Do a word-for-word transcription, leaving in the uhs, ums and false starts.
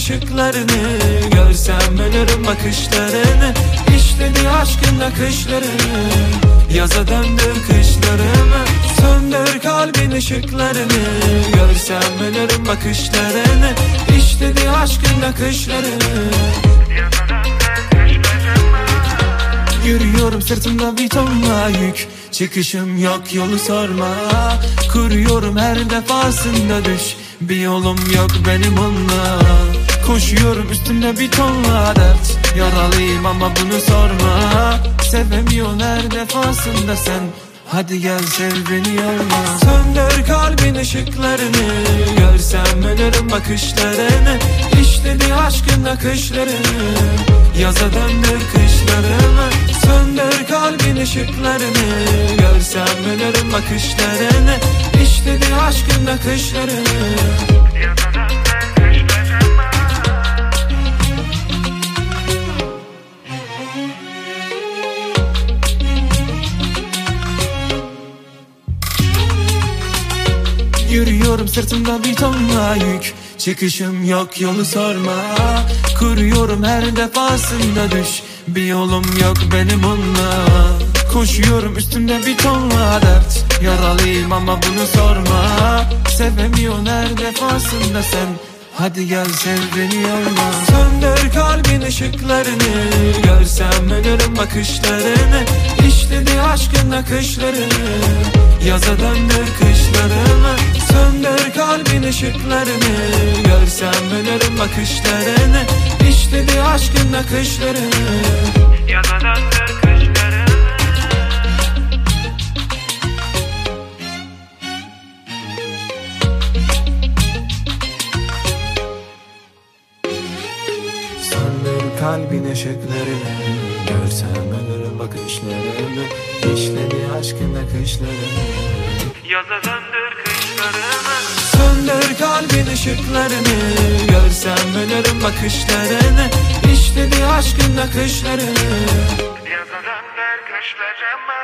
ışıklarını, görsem ölürüm bakışlarını. İşledi aşkın akışlarını, yaza döndür kışlarımı. Söndür kalbin ışıklarını, görsem ölürüm bakışlarını. İşledi aşkın akışlarını. Yürüyorum sırtımda bir tonla yük, çıkışım yok yolu sorma. Kuruyorum her defasında düş, bir yolum yok benim onunla. Koşuyorum üstümde bir tonla dert, yaralıyım ama bunu sorma. Sevemiyorsun her defasında sen, hadi gel sev beni yorma. Söndür kalbin ışıklarını, görsem ölürüm bakışlarını. İşledi aşkın akışlarını, yaza döndür kışlarımı. Söndür kalbin ışıklarını, görsem ölürüm bakışlarını. İşledi aşkın akışlarını. Yürüyorum sırtımda bir tonla yük, çıkışım yok yolu sorma. Kuruyorum her defasında düş, bir yolum yok benim onunla. Koşuyorum üstümde bir tonla dert, yaralıyım ama bunu sorma. Sevemiyorsun her defasında sen, hadi gel sev beni yorma. Söndür kalbin ışıklarını, görsem ölürüm bakışlarını. İşledi aşkın akışlarını, yaza döndür kışlarımı. Söndür kalbin ışıklarını, görsem ölürüm bakışlarını. İşledi aşkın akışlarını, yaza döndür kışlarımı. Söndür kalbin ışıklarını, görsem ölürüm bakışlarını. İşledi aşkın akışlarını, yaza döndür kışlarımı. Söndür kalbin ışıklarını, görsem ölürüm bakışlarını. İşledi aşkın akışlarını, yaza döndür kışlarımı.